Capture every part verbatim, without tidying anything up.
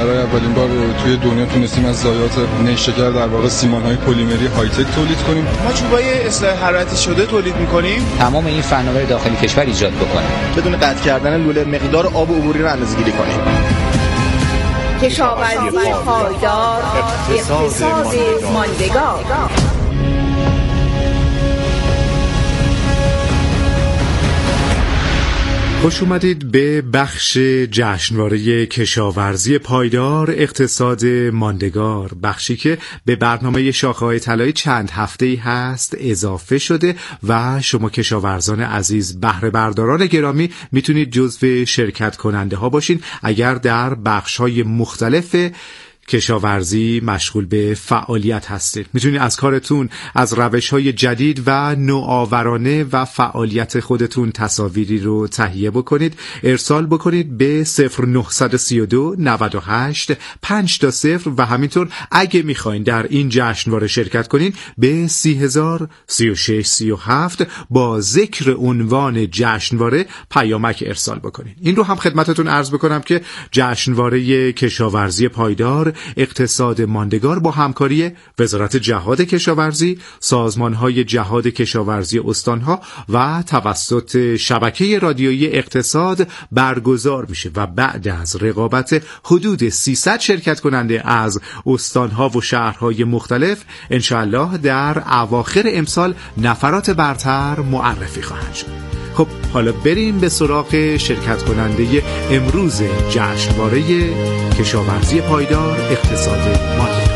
برای اولین بار توی دنیا تونستیم از ضایعات نیشکر در واقع سیمان‌های پلیمری های تک تولید کنیم. ما چوبای اصلاح حرارتی شده تولید می‌کنیم. تمام این فناور داخل کشور ایجاد بکنیم. بدون قطع کردن لوله مقدار آب عبوری رو اندازه‌گیری کنیم. کشاورزی پایدار، اقتصاد ماندگار. خوش اومدید به بخش جشنواره کشاورزی پایدار اقتصاد ماندگار، بخشی که به برنامه شاخه‌های طلایی چند هفته‌ای هست اضافه شده و شما کشاورزان عزیز، بهره برداران گرامی میتونید جزو شرکت کننده ها باشین اگر در بخش‌های مختلف کشاورزی مشغول به فعالیت هستید. میتونید از کارتون، از روش‌های جدید و نوآورانه و فعالیت خودتون تصاویری رو تهیه بکنید، ارسال بکنید به صفر نه سه دو نود و هشت پنج تا صفر و همینطور اگه میخواین در این جشنواره شرکت کنین به سی هزار سی و شش سی و هفت با ذکر عنوان جشنواره پیامک ارسال بکنین. این رو هم خدمتتون عرض بکنم که جشنواره کشاورزی پایدار اقتصاد ماندگار با همکاری وزارت جهاد کشاورزی، سازمان‌های جهاد کشاورزی استان‌ها و توسط شبکه رادیویی اقتصاد برگزار میشه و بعد از رقابت حدود سیصد شرکت کننده از استان‌ها و شهرهای مختلف انشاءالله در اواخر امسال نفرات برتر معرفی خواهند شد. خب حالا بریم به سراغ شرکت کننده امروز جشنواره کشاورزی پایدار اقتصاد ماندگار.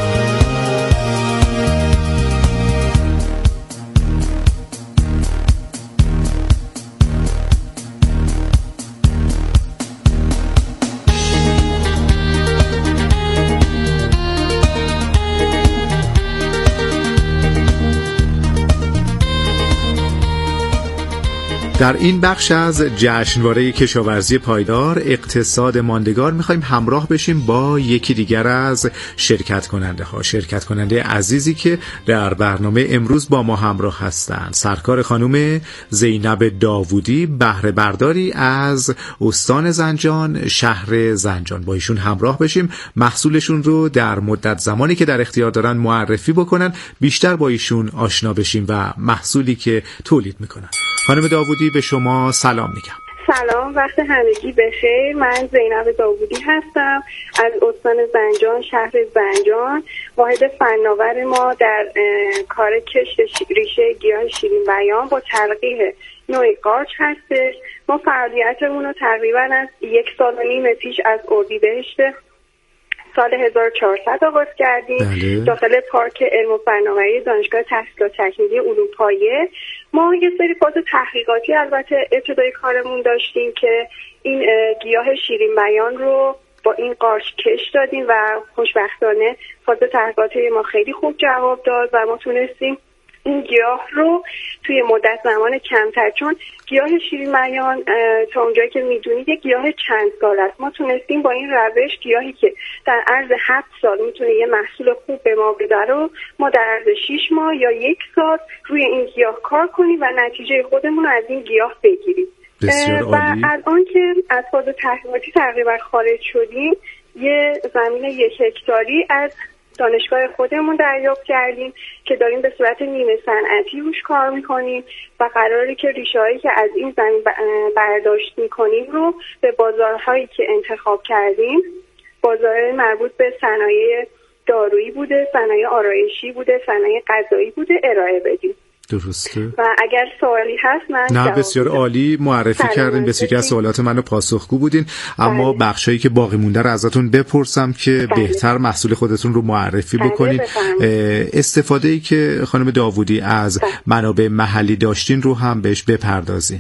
در این بخش از جشنواره کشاورزی پایدار اقتصاد ماندگار میخوایم همراه بشیم با یکی دیگر از شرکت کننده ها، شرکت کننده عزیزی که در برنامه امروز با ما همراه هستند. سرکار خانم زینب داوودی، بهره برداری از استان زنجان، شهر زنجان. با ایشون همراه بشیم، محصولشون رو در مدت زمانی که در اختیار دارن معرفی بکنن، بیشتر با ایشون آشنا بشیم و محصولی که تولید میکنن. خانم داوودی به شما سلام میگم. سلام، وقت همگی بخیر. من زینب داوودی هستم از استان زنجان، شهر زنجان. واحد فناور ما در کار کشت ریشه گیاه شیرین بیان با تلقیح نوع قارچ هستش. ما فعالیتمون رو تقریبا از یک سال و نیم پیش از اردیبهشت سال هزار و چهارصد آغاز کردیم. بله. داخل پارک علم و فناوری دانشگاه تحصیلات تکنیکی علوم پایه ما یه سری فاز تحقیقاتی البته ابتدای کارمون داشتیم که این گیاه شیرین بیان رو با این قارچ کش دادیم و خوشبختانه فاز تحقیقاتی ما خیلی خوب جواب داد و ما تونستیم این گیاه رو توی مدت زمان کمتر، چون گیاه شیرین بیان تا اونجایی که میدونید یک گیاه چند سال است، ما تونستیم با این روش گیاهی که در عرض هفت سال میتونه یه محصول خوب به ما بده رو ما در عرض شش ماه یا یک سال روی این گیاه کار کنیم و نتیجه خودمون رو از این گیاه بگیریم. و الان که از فاز تحقیقاتی تقریبا خارج شدیم، یه زمین یک هکتاری از دانشگاه خودمون دریافت کردیم که داریم به صورت نیمه صنعتی روش کار میکنیم و قراره که ریشه‌هایی که از این زمین برداشت میکنیم رو به بازارهایی که انتخاب کردیم، بازار مربوط به صنایع دارویی بوده، صنایع آرایشی بوده، صنایع غذایی بوده، ارائه بدیم. درسته. و اگر سوالی هست من نه بسیار عالی معرفی کردین، بسیاری از سوالات منو پاسخگو بودین، اما بله. بخشایی که باقی مونده رو ازتون بپرسم که بله. بهتر محصول خودتون رو معرفی بله بکنید. استفاده‌ای که خانم داوودی از بله. منابع محلی داشتین رو هم بهش بپردازین.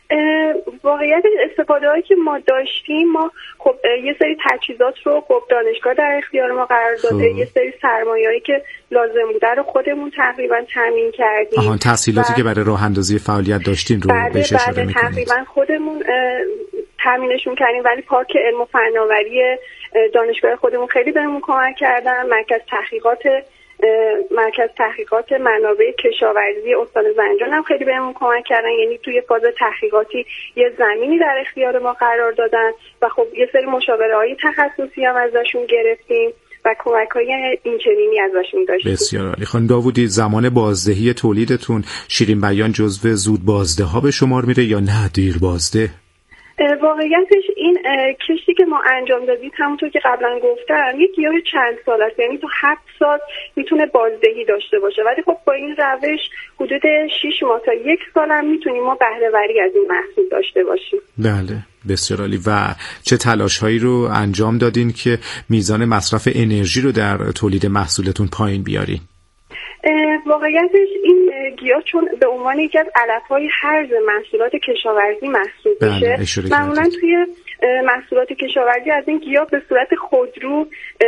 واقعیت استفاده هایی که ما داشتیم، ما خب یه سری تجهیزات رو خب دانشگاه در اختیار ما قرار داده، یه سری سرمایه‌ای که لازم بوده رو خودمون تقریبا تامین کردیم. آها، تسهیلاتی که برای راه اندازی فعالیت داشتین رو بهش اشاره می‌کنید. تقریبا خودمون تامینشون کردیم، ولی پارک علم و فناوری دانشگاه خودمون خیلی بهمون کمک کردن. مرکز تحقیقات مرکز تحقیقات منابع کشاورزی استان زنجان هم خیلی بهمون کمک کردن، یعنی توی فاز تحقیقاتی یه زمینی در اختیار ما قرار دادن و خب یه سری مشاوره‌های تخصصی هم ازشون گرفتیم و کمک‌های اینچنینی ازشون داشتیم. بسیار عالی. خانم داوودی، زمان بازدهی تولیدتون شیرین بیان جزو زود بازده ها به شمار میره یا نه دیر بازده؟ واقعیتش این کشتی که ما انجام دادیم همونطور که قبلا گفتم یک گیاه چند سال است، یعنی تا هفت سال میتونه بازدهی داشته باشه، ولی خب با این روش حدود شش ماه تا یک سال هم میتونیم ما بهره وری از این محصول داشته باشیم. بله، بسیار عالی. و چه تلاش هایی رو انجام دادین که میزان مصرف انرژی رو در تولید محصولتون پایین بیارین؟ واقعیتش این گیاه چون به عنوان یکی از علف‌های هرز محصولات کشاورزی محسوب میشه، معمولا توی محصولات کشاورزی از این گیاه به صورت خودرو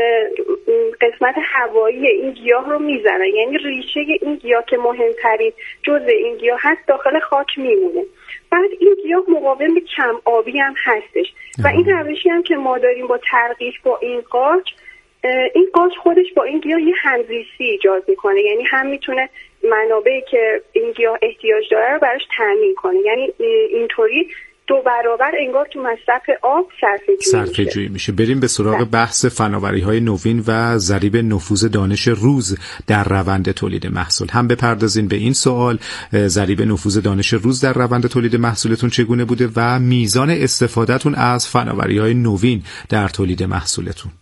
قسمت هوایی این گیاه رو میزنن، یعنی ریشه این گیاه که مهمترین جزء این گیاه هست داخل خاک میمونه. بعد این گیاه مقاوم به کم آبی هم هستش و این روشی هم که ما داریم با ترقیق با این قاچ، این قاچ خودش با این گیاه یه همزیستی ایجاد میکنه، یعنی هم میتونه منابعی که این گیاه احتیاج داره رو براش تامین کنه، یعنی اینطوری دو برابر انگار تو مصرف آب صرفه جویی میشه. بریم به سراغ بحث فناوری‌های نوین و ضریب نفوذ دانش روز در روند تولید محصول. هم بپردازین به این سوال، ضریب نفوذ دانش روز در روند تولید محصولتون چگونه بوده و میزان استفادهتون از فناوری‌های نوین در تولید محصولتون.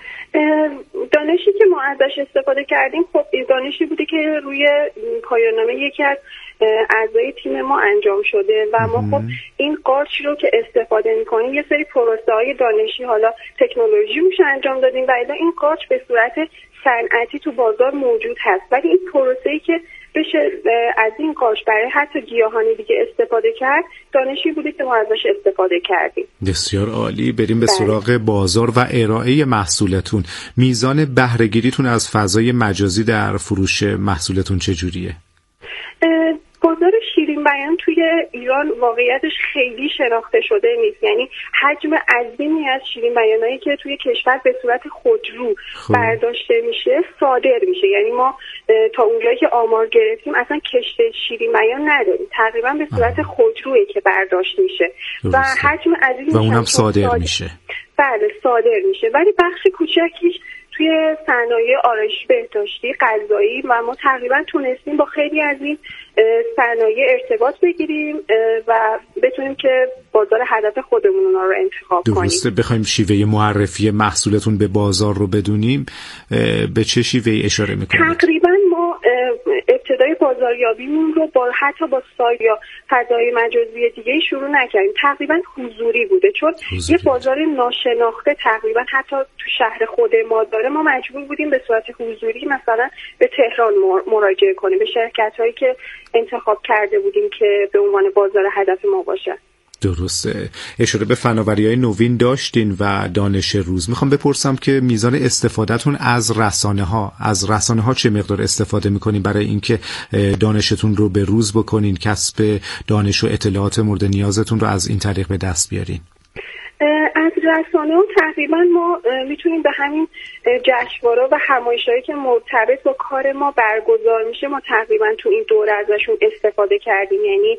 دانشی که ما ازش استفاده کردیم خب این دانشی بوده که روی پایان‌نامه یکی از اعضای تیم ما انجام شده و ما خب این قارچ رو که استفاده می‌کنیم یه سری پروسه‌های دانشی حالا تکنولوژی روش انجام دادیم و الا این قارچ به صورت صنعتی تو بازار موجود هست، ولی این پروسه‌ای که بشه از این قارچ برای حتی گیاهان دیگه استفاده کرد دانشی بوده که ما ازش استفاده کردیم. بسیار عالی. بریم به سراغ بازار و ارائه محصولتون. میزان بهره‌گیریتون از فضای مجازی در فروش محصولتون چجوریه؟ بازار شیرین بیان توی ایران واقعیتش خیلی شناخته شده نیست، یعنی حجم عظیمی از شیرین بیانایی که توی کشور به صورت خودرو برداشته میشه صادر میشه، یعنی ما تا اونجایی که آمار گرفتیم اصلا کشت شیرین بیان نداریم، تقریبا به صورت خودرویی که برداشت میشه و حجم عظیمی و اونم صادر, صادر میشه. بله صادر میشه، ولی بخش کوچکیش توی صنایع آرایشی بهداشتی غذایی و ما تقریبا تونستیم با خیلی از این صنایع ارتباط بگیریم و بتونیم که بازار هدف خودمون اونا رو انتخاب کنیم. درسته. بخوایم شیوه معرفی محصولتون به بازار رو بدونیم به چه شیوه اشاره میکنید؟ تقریبا ما ابتدای بازاریابیمون رو با حتی با سایت یا فضای مجازی دیگه شروع نکردیم، تقریبا حضوری بوده، چون حضوری. یه بازار ناشناخته تقریبا حتی تو شهر خود ما داره، ما مجبور بودیم به صورت حضوری مثلا به تهران مراجعه کنیم، به شرکت‌هایی که انتخاب کرده بودیم که به عنوان بازار هدف ما باشه. درسته. اشاره به فناوری‌های نوین داشتین و دانش روز. میخوام بپرسم که میزان استفادهتون از رسانه‌ها، از رسانه‌ها چه مقدار استفاده میکنین برای اینکه دانشتون رو به روز بکنین، کسب دانش و اطلاعات مورد نیازتون رو از این طریق به دست بیارین؟ از رسانه ها تقریبا ما میتونیم به همین جشنواره و همایش‌هایی که مرتبط با کار ما برگزار میشه ما تقریبا تو این دوره ازشون استفاده کردیم، یعنی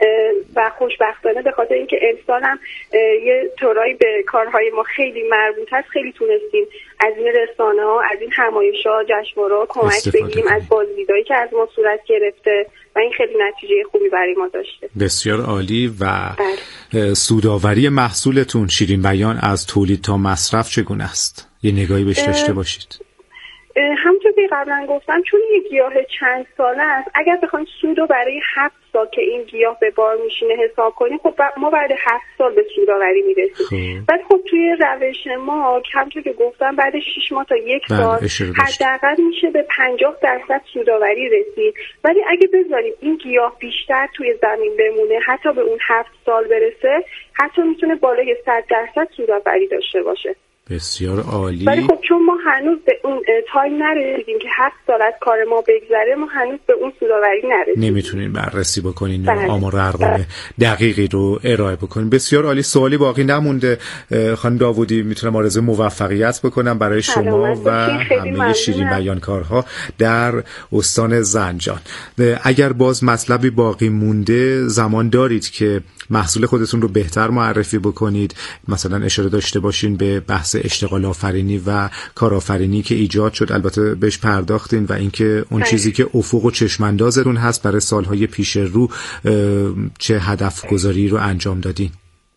و خوشبختانه به خاطر اینکه امسال هم یه طورایی به کارهای ما خیلی مربوط هست خیلی تونستیم از این رسانه ها، از این همایش‌ها، جشنواره‌ها کمک بگیریم، از بازدیدایی که از ما صورت گرفته و این خیلی نتیجه خوبی برای ما داشته. بسیار عالی. و بله. سودآوری محصولتون شیرین بیان از تولید تا مصرف چگونه است؟ یه نگاهی بهش داشته باشید. همونطور که قبلا گفتم چون این گیاه چند ساله است، اگر بخوایم سودو برای هفت سال که این گیاه به بار میشینه حساب کنیم، خب ما بعد هفت سال به سودآوری میرسیم. بعد خب توی روش ما همونطور که گفتم بعد شش ماه تا یک سال حداقل میشه به پنجاه درصد سودآوری رسید، ولی اگه بذاریم این گیاه بیشتر توی زمین بمونه حتی به اون هفت سال برسه، حتی میتونه بالای صد درصد سودآوری داشته باشه. بسیار عالی. ولی خب چون ما هنوز به اون تایم نرسیدیم که هفت سال از کار ما بگذره، ما هنوز به اون سودآوری نرسیدیم. نمیتونین بررسی بکنین بله. آمار ارقام دقیقی رو ارائه بکنین. بسیار عالی. سوالی باقی نمونده. خانم داوودی، میتونم آرزوی موفقیت بکنم برای شما و همه شیرین بیانکارها در استان زنجان. اگر باز مطلبی باقی مونده، زمان دارید که محصول خودتون رو بهتر معرفی بکنید، مثلا اشاره داشته باشین به بحث اشتغال آفرینی و کارآفرینی که ایجاد شد، البته بهش پرداختین، و اینکه اون چیزی که افق و چشماندازتون هست برای سالهای پیش رو چه هدف گذاری رو انجام دادین.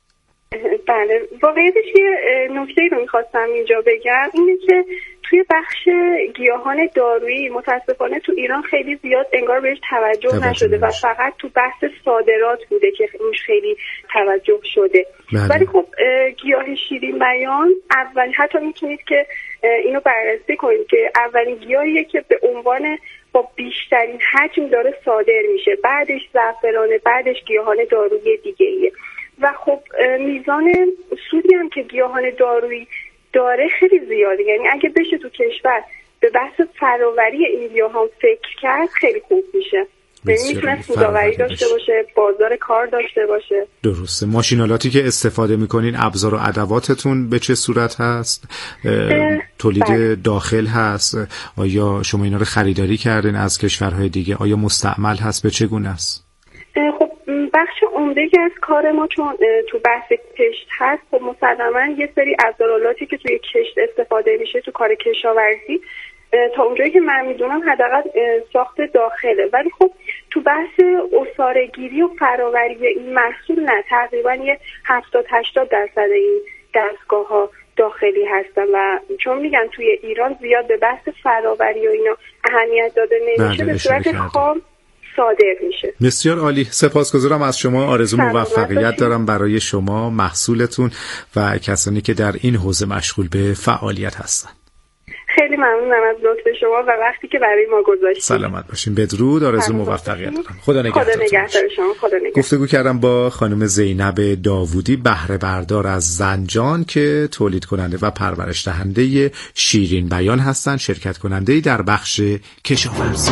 بله، واقعیتش یه نکته رو میخواستم اینجا بگم، اینه که توی بخش گیاهان دارویی متاسفانه تو ایران خیلی زیاد انگار بهش توجه, توجه نشده و فقط تو بحث صادرات بوده که روش خیلی توجه شده. بله. ولی خب گیاه شیرین بیان اول، حتی میتونید که اینو بررسی کنید که اولین گیاهیه که به عنوان با بیشترین حجم داره صادر میشه، بعدش زعفرانه، بعدش گیاهان دارویی دیگه‌ایه. و خب میزان سودی هم که گیاهان دارویی داره خیلی زیاده، یعنی اگه بشه تو کشور به بحث فراوری این گیاهان فکر کرد خیلی خوب میشه. یعنی میتونه سودآوری داشته باشه، بازار کار داشته باشه. درسته. ماشینالاتی که استفاده میکنین، ابزار و ادواتتون به چه صورت هست؟ تولید بله. داخل هست؟ آیا شما اینا رو خریداری کردین از کشورهای دیگه؟ آیا مستعمل هست؟ به چه گونه است؟ خب بخش عمده از کار ما چون تو بحث کشت هست، خب مسلماً یه سری ابزارالاتی که توی کشت استفاده میشه تو کار کشاورزی تا اونجایی که من میدونم حداقل ساخت داخله، ولی خب تو بحث عصاره‌گیری و فراوری این محصول نه، تقریبا یه هفتاد هشتاد درصد این دستگاه ها داخلی هستن و چون میگن توی ایران زیاد به بحث فراوری و اینا اهمیت داده نمیشه، به صورت خام صادر میشه. بسیار عالی. سپاسگزارم از شما. آرزو موفقیت دارم برای شما، محصولتون و کسانی که در این حوزه مشغول به فعالیت هستن. خیلی ممنونم از لطف شما و وقتی که برای ما گذاشتید. سلامت باشین. بدرود. آرزو موفقیت دارم. خدا نگهدار. خدا نگهدار شما. خدا نگهدار. گفتگو کردم با خانم زینب داوودی، بهره بردار از زنجان که تولید کننده و پرورش دهنده شیرین بیان هستند، شرکت کننده در بخش کشاورزی.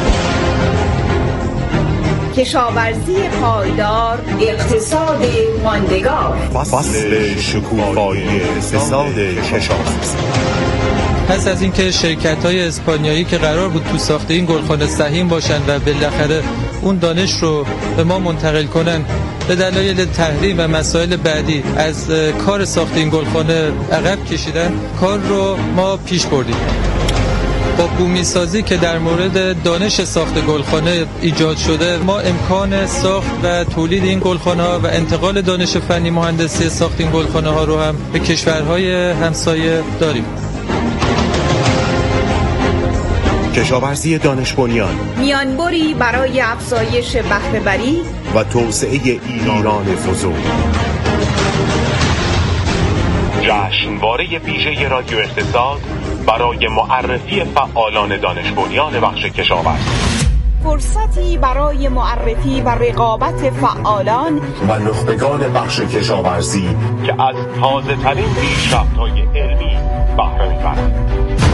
کشاورزی پایدار، اقتصاد ماندگار. فصل شکوفایی اقتصاد کشاورزی. پس از اینکه شرکت‌های اسپانیایی که قرار بود تو ساخت این گلخانه سهیم باشن و بالاخره اون دانش رو به ما منتقل کنن، به دلایل تحریم و مسائل بعدی از کار ساخت این گلخانه عقب کشیدن، کار رو ما پیش بردیم. با بومی سازی که در مورد دانش ساخت گلخانه ایجاد شده، ما امکان ساخت و تولید این گلخانه ها و انتقال دانش فنی مهندسی ساخت این گلخانه ها رو هم به کشورهای همسایه داریم. کشاورزی دانش بنیان، میانبری برای افزایش بهره وری و توسعه ایران فزون. جشنواره ویژه رادیو اقتصاد برای معرفی فعالان دانش بنیان بخش کشاورزی. فرصتی برای معرفی و رقابت فعالان و نخبگان بخش کشاورزی که از تازه ترین پیشرفت‌های علمی بهره می‌برند.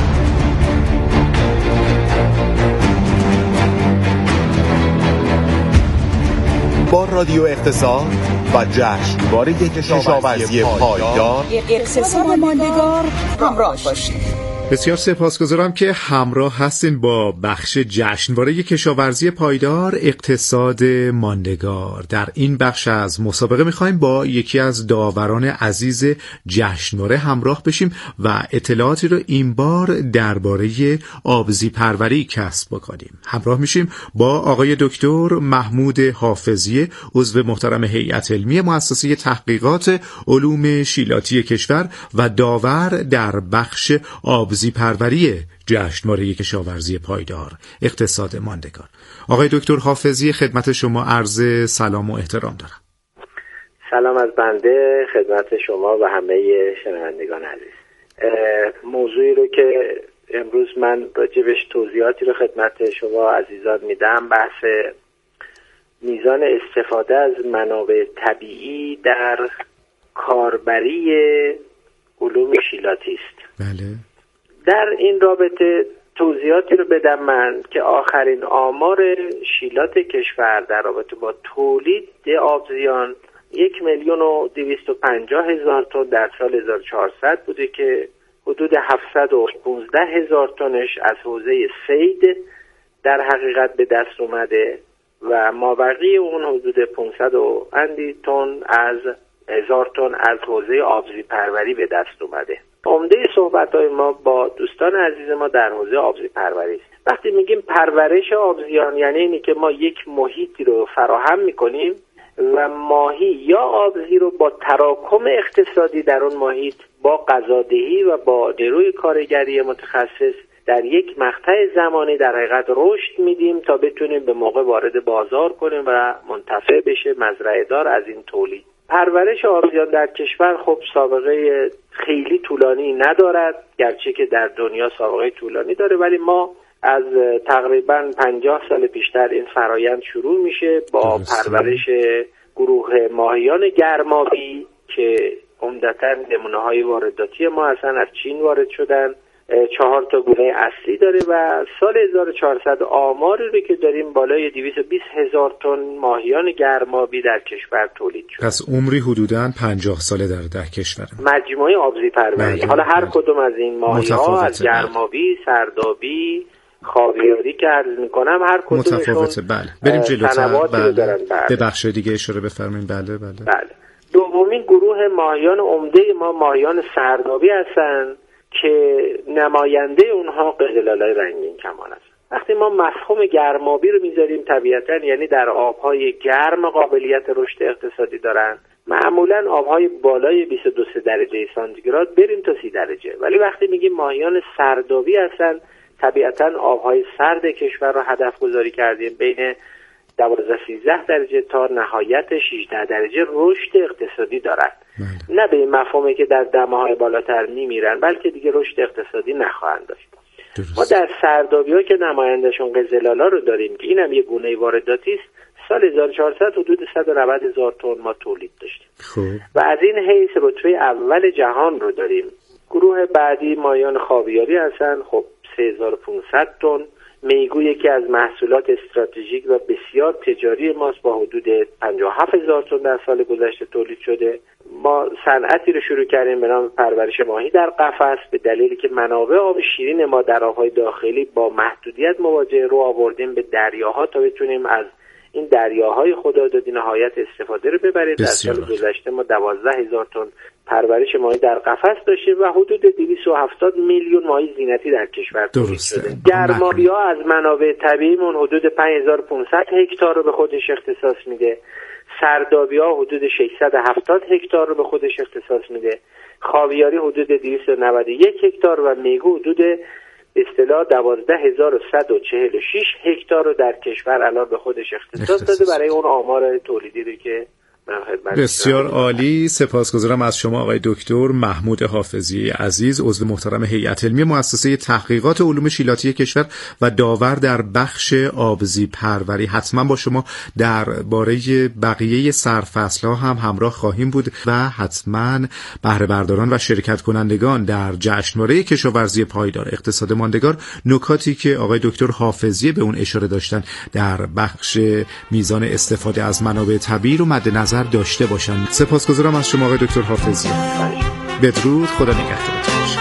با رادیو اقتصاد و جشنواره کشاورزی پایدار، اقتصاد ماندگار همراه باشید. بسیار سپاسگزارم که همراه هستین با بخش جشنواره کشاورزی پایدار، اقتصاد ماندگار. در این بخش از مسابقه می‌خوایم با یکی از داوران عزیز جشنواره همراه بشیم و اطلاعاتی رو این بار درباره آبزی پروری کسب بکنیم. همراه میشیم با آقای دکتر محمود حافظی، عضو محترم هیئت علمی مؤسسه تحقیقات علوم شیلاتی کشور و داور در بخش آبزی آبزی پروری جشنواره کشاورزی پایدار، اقتصاد ماندگار. آقای دکتر حافظی، خدمت شما عرض سلام و احترام دارم. سلام از بنده خدمت شما و همه شنوندگان عزیز. موضوعی رو که امروز من راجبش توضیحاتی رو خدمت شما عزیزان میدم، بحث میزان استفاده از منابع طبیعی در کاربری علوم شیلاتی است. بله. در این رابطه توضیحاتی رو بدم من که آخرین آمار شیلات کشور در رابطه با تولید آبزیان یک میلیون و دویست و پنجاه هزار تن در سال هزار و چهارصد بوده که حدود هفتصد و پانزده هزار تنش از حوزه صید در حقیقت به دست اومده و مابقی اون حدود پانصد و اندی تن از هزار تن از حوزه آبزی پروری به دست اومده. عمده صحبت‌های ما با دوستان عزیز ما در حوزه آبزی پروری است. وقتی میگیم پرورش آبزیان یعنی اینی که ما یک محیطی رو فراهم میکنیم و ماهی یا آبزی رو با تراکم اقتصادی در اون محیط با غذادهی و با نیروی کارگری متخصص در یک مقطع زمانی در حقیقت رشد میدیم تا بتونیم به موقع وارد بازار کنیم و منتفع بشه مزرعه دار از این تولید. پرورش آبزیان در کشور خب سابقه خیلی طولانی ندارد، گرچه که در دنیا سابقه طولانی داره، ولی ما از تقریبا پنجاه سال پیشتر این فرایند شروع میشه با پرورش گروه ماهیان گرمابی که عمدتاً نمونه‌های وارداتی ما هستن، از چین وارد شدن. چهار تا گونه اصلی داره و سال هزار و چهارصد آماری رو که داریم بالای دویست و بیست هزار تن ماهیان گرمابی در کشور تولید شده. پس عمری حدوداً پنجاه ساله در در کشور مجموعه آبزی پروری. حالا هر کدوم از این ماهی‌ها از گرمابی، سردابی، خاویاری که عرض میکنم هر کدومشون متفاوته. بله بریم جلوتر. بله. بله. به بخش دیگه اشاره بفرمایید. بله بله. بله. دومین گروه ماهیان عمده ما ماهیان سردابی هستن که نماینده اونها قزل‌آلای رنگین کمان است. وقتی ما مفهوم گرمابی رو میذاریم طبیعتاً یعنی در آبهای گرم قابلیت رشد اقتصادی دارن، معمولاً آبهای بالای بیست و دو درجه سانتیگراد بریم تا سی درجه، ولی وقتی میگیم ماهیان سردابی هستن طبیعتاً آبهای سرد کشور رو هدف گذاری کردیم، بین دوازده سیزده درجه تا نهایت شانزده درجه رشد اقتصادی دارند. نه به این مفهومه که در دماهای بالاتر میمیرن، بلکه دیگه رشد اقتصادی نخواهند داشت. درست. ما در سردابی‌ها که نمایندشون قزل‌آلا رو داریم که اینم یه گونه وارداتی است، سال هزار و چهارصد حدود صد و نود هزار تن ما تولید داشتیم. خوب. و از این حیث رتبه اول جهان رو داریم. گروه بعدی ماهیان خاویاری هستن، خب سه هزار و پانصد تن. میگو یکی از محصولات استراتژیک و بسیار تجاری ماست با حدود پنجاه و هفت هزار تن در سال گذشته تولید شده. ما صنعتی رو شروع کردیم به نام پرورش ماهی در قفس به دلیلی که منابع آب شیرین ما در آبهای داخلی با محدودیت مواجه، رو آوردیم به دریاها تا بتونیم از این دریاهای خدا دادی نهایت استفاده رو ببریم. در سال گذشته ما دوازده هزار تن پرورش ماهی در قفس داشتیم و حدود دویست و هفتاد میلیون ماهی زینتی در کشور تولید شده. گرمابی‌ها از منابع طبیعیمون حدود پنج هزار و پانصد هکتار رو به خودش اختصاص میده. سردابی‌ها حدود ششصد و هفتاد هکتار رو به خودش اختصاص میده. خاویاری حدود دویست و نود و یک هکتار و میگو حدود اصطلاح دوازده هزار و صد و چهل و شش هکتار رو در کشور الان به خودش اختصاص داده برای اون آمار تولیدی رو که بسیار عالی. سپاسگزارم از شما آقای دکتر محمود حافظی عزیز، عضو محترم هیئت علمی مؤسسه تحقیقات علوم شیلاتی کشور و داور در بخش آبزی پروری. حتما با شما درباره بقیه سرفصل‌ها هم همراه خواهیم بود و حتما بهره برداران و شرکت کنندگان در جشنواره کشاورزی پایدار اقتصاد ماندگار نکاتی که آقای دکتر حافظی به اون اشاره داشتن در بخش میزان استفاده از منابع طبیعی رو مد نظر داشته باشند. سپاسگزارم از شما آقای دکتر حافظی. بدرود، خدا نگهدارتون باشه.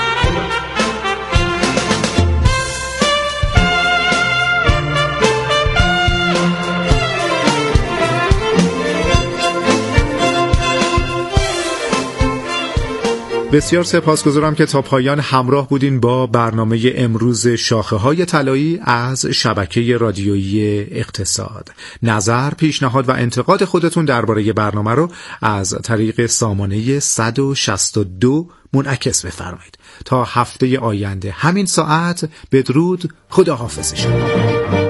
بسیار سپاسگزارم که تا پایان همراه بودین با برنامه امروز شاخه های طلایی از شبکه رادیویی اقتصاد. نظر، پیشنهاد و انتقاد خودتون درباره برنامه رو از طریق سامانه صد و شصت و دو منعکس بفرمایید. تا هفته آینده همین ساعت، بدرود، خدا حافظ شما.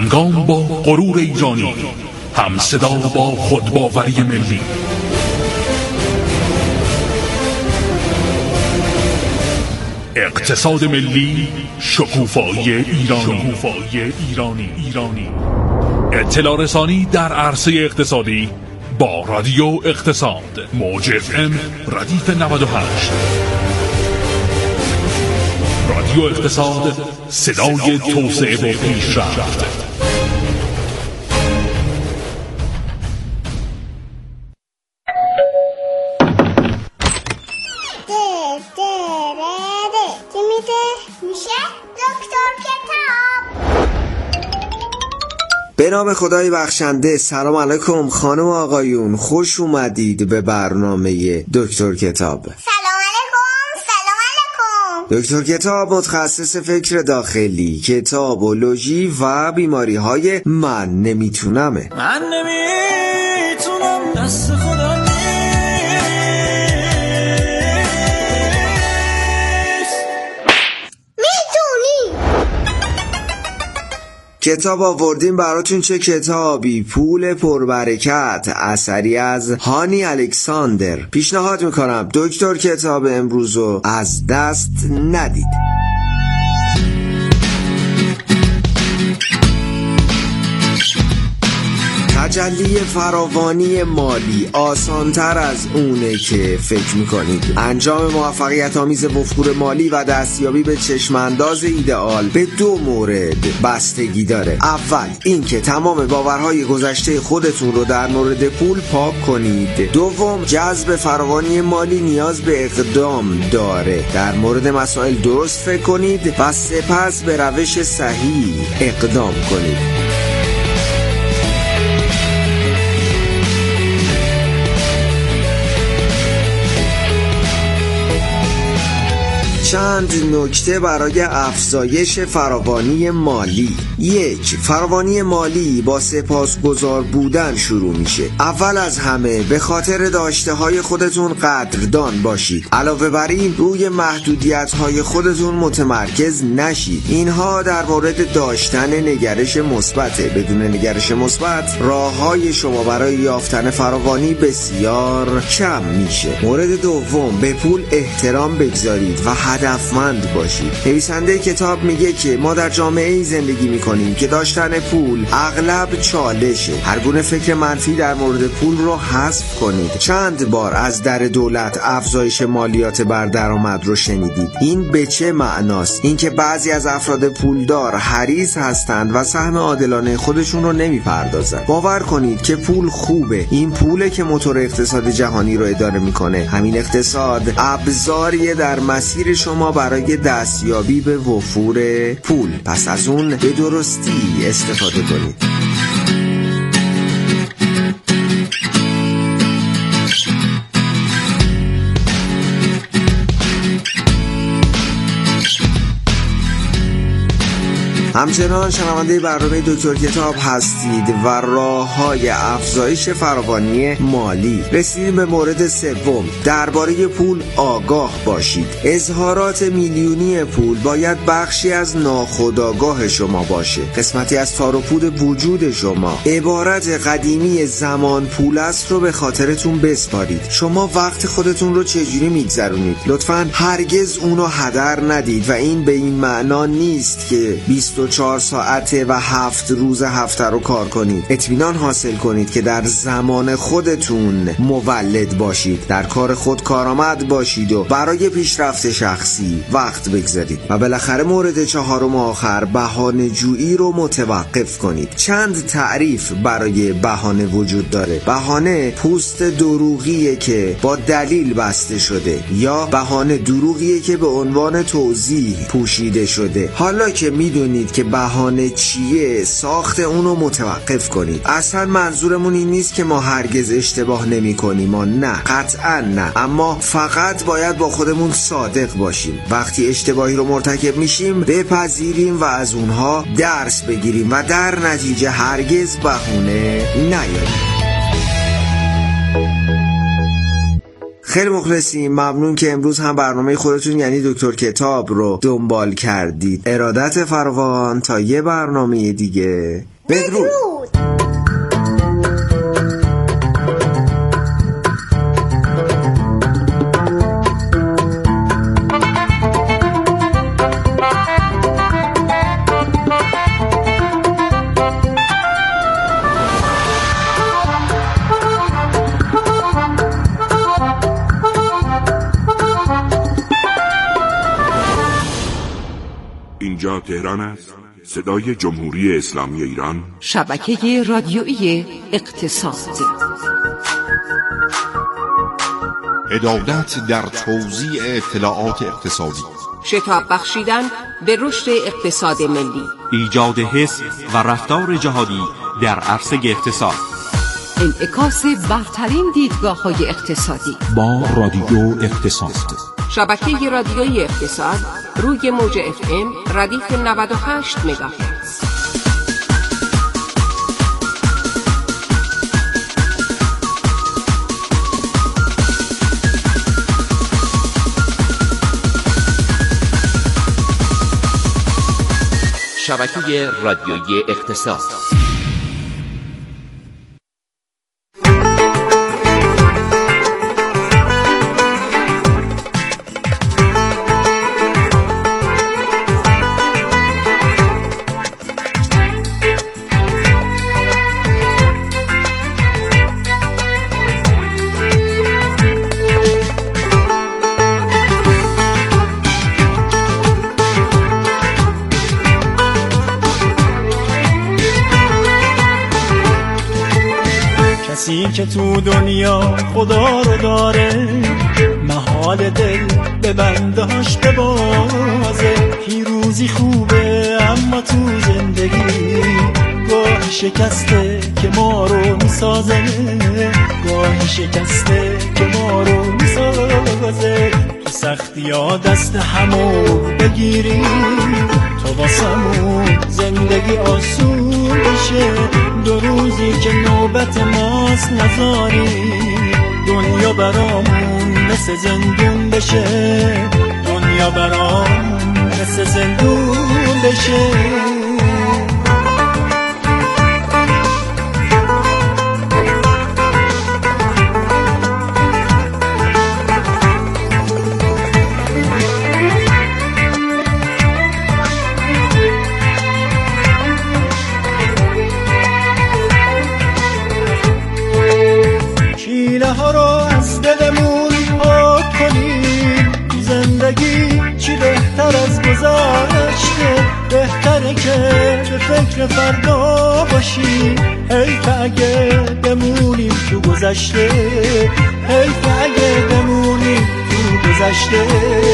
همگام با غرور ایرانی، هم صدا با خودباوری ملی. اقتصاد ملی، شکوفایی ایرانی. شکوفایی ایرانی. ایرانی. اطلاع رسانی در عرصه اقتصادی با رادیو اقتصاد، موج اف ام ردیف نود و هشت. رادیو اقتصاد، صدای توسعه و پیشرفت. به نام خدای بخشنده. سلام علیکم خانم و آقایون، خوش اومدید به برنامه دکتر کتاب. سلام علیکم. سلام علیکم. دکتر کتاب متخصص فکر داخلی، کتابولوژی و بیماری های من نمیتونمه. من نمیتونم، دست خدا نیست. میتونی. کتاب آوردیم براتون. چه کتابی؟ پول پربرکت، اثری از هانی الکساندر. پیشنهاد میکنم دکتر کتاب امروزو از دست ندید. تجلی فراوانی مالی آسانتر از اونه که فکر میکنید. انجام موفقیت آمیز وفور مالی و دستیابی به چشمانداز ایدئال به دو مورد بستگی داره. اول اینکه تمام باورهای گذشته خودتون رو در مورد پول پاک کنید. دوم، جذب فراوانی مالی نیاز به اقدام داره. در مورد مسائل درست فکر کنید و سپس به روش صحیح اقدام کنید. چند نکته برای افزایش فراوانی مالی. یک، فراوانی مالی با سپاسگزار بودن شروع میشه. اول از همه به خاطر داشته های خودتون قدردان باشید. علاوه بر این روی محدودیت های خودتون متمرکز نشید. اینها در مورد داشتن نگرش مثبت. بدون نگرش مثبت راه های شما برای یافتن فراوانی بسیار کم میشه. مورد دوم، به پول احترام بگذارید و هدفمند باشید. نویسنده کتاب میگه که ما در جامعه‌ای زندگی میکنیم که داشتن پول اغلب چالشه. هر گونه فکر منفی در مورد پول رو حذف کنید. چند بار از در دولت افزایش مالیات بر درآمد رو شنیدید. این به چه معناست؟ اینکه بعضی از افراد پولدار حریص هستند و سهم عادلانه خودشون رو نمیپردازن. باور کنید که پول خوبه. این پوله که موتور اقتصاد جهانی رو اداره میکنه. همین اقتصاد ابزاریه در مسیر شما برای دستیابی به وفور پول. پس از اون به درستی استفاده کنید. همچنان شنونده برنامه دکتر کتاب هستید و راه‌های افزایش فراوانی مالی. رسیدیم به مورد سوم، درباره پول آگاه باشید. اظهارات میلیونی پول باید بخشی از ناخودآگاه شما باشه، قسمتی از تار و پود وجود شما. عبارت قدیمی زمان پول است رو به خاطرتون بسپارید. شما وقت خودتون رو چجوری میگذرونید؟ لطفاً هرگز اونو هدر ندید و این به این معنا نیست که بیست و چهار ساعته و هفت روز هفته رو کار کنید. اطمینان حاصل کنید که در زمان خودتون مولد باشید، در کار خود کارآمد باشید و برای پیشرفت شخصی وقت بگذارید. و بالاخره مورد چهارم و آخر، بهانه جویی رو متوقف کنید. چند تعریف برای بهانه وجود داره. بهانه پوست دروغیه که با دلیل بسته شده، یا بهانه دروغیه که به عنوان توضیح پوشیده شده. حالا که میدونید که بهانه چیه، ساخت اونو متوقف کنید. اصلا منظورمون این نیست که ما هرگز اشتباه نمی کنیم، ما نه، قطعا نه، اما فقط باید با خودمون صادق باشیم. وقتی اشتباهی رو مرتکب میشیم بپذیریم و از اونها درس بگیریم و در نتیجه هرگز بهونه نیاریم. خیلی مخلصیم. ممنون که امروز هم برنامه خودتون یعنی دکتر کتاب رو دنبال کردید. ارادت فراوان تا یه برنامه دیگه. بدرود. اینجا تهران است، صدای جمهوری اسلامی ایران، شبکه رادیویی اقتصاد. عدالت در توزیع اطلاعات اقتصادی، شتاب بخشیدن به رشد اقتصاد ملی، ایجاد حس و رفتار جهادی در عرصه اقتصاد، انعکاس برترین دیدگاه‌های اقتصادی با رادیو اقتصاد. شبکه رادیویی اقتصاد روی موج اف ام ردیف نود و هشت مگاهرتز. شبکه رادیویی اقتصاد. کسی که تو دنیا خدا رو داره، محال دل به بندهاش ببازه. پیروزی خوبه اما تو زندگی گاه شکسته که ما رو میسازه، گاه شکسته که ما رو میسازه. تو سختی ها دست همو بگیریم تا واسمون زندگی آسون بشه. دو روزی که نوبت ماست نذاری دنیا برامون مثل زندون بشه، دنیا برامون مثل زندون بشه. ها رو از دلمون پاک کنیم. زندگی چی بهتر از گذشته، بهتره که به فکر فردا باشیم. حیف اگه بمونیم تو گذشته، حیف اگه بمونیم تو گذشته.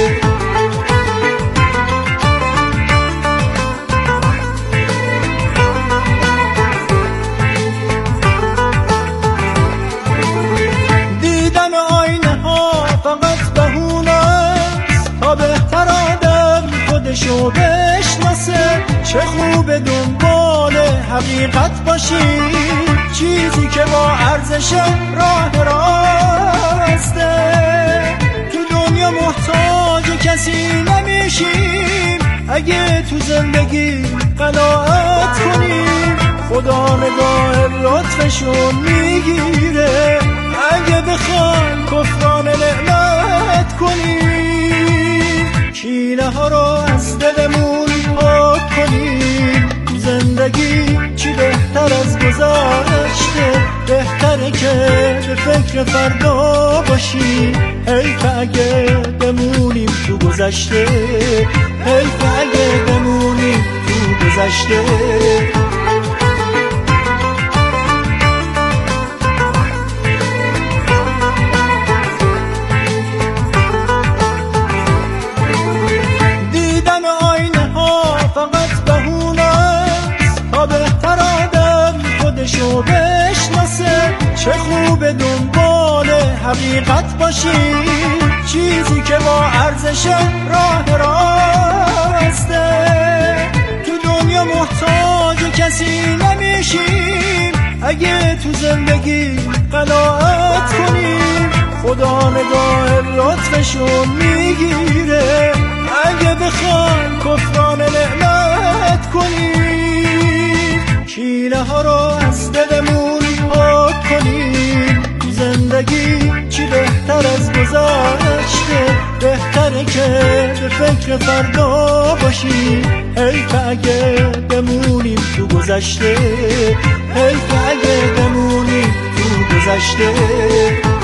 خودشو بشناسه، چه خوب دنبال حقیقت باشی. چیزی که با ارزش راه راسته، تو دنیا محتاج کسی نمیشیم اگه تو زندگی قناعت کنیم. خدا نگاه لطفشون میگیره اگه بخوان کفران نعمت کنیم. کینه ها رو از دلمون پاک کنیم. زندگی چی بهتر از گذشته، بهتره که به فکر فردا باشیم. حیف اگه بمونیم تو گذشته، حیف اگه بمونیم تو گذشته. خودشو بشناسه، چه خوب دنبال حقیقت باشی. چیزی که با ارزش راه راسته، تو دنیا محتاج کسی نمیشیم اگه تو زندگی قناعت کنیم. خدا نگاه لطفشون میگیره اگه بخوان کفران نعمت کنیم. کینه ها رو از دلمون پاک کنیم. زندگی چی بهتر از گذشته، بهتره که به فکر فردا باشیم. حیف اگه بمونیم تو گذشته، حیف اگه بمونیم تو گذشته.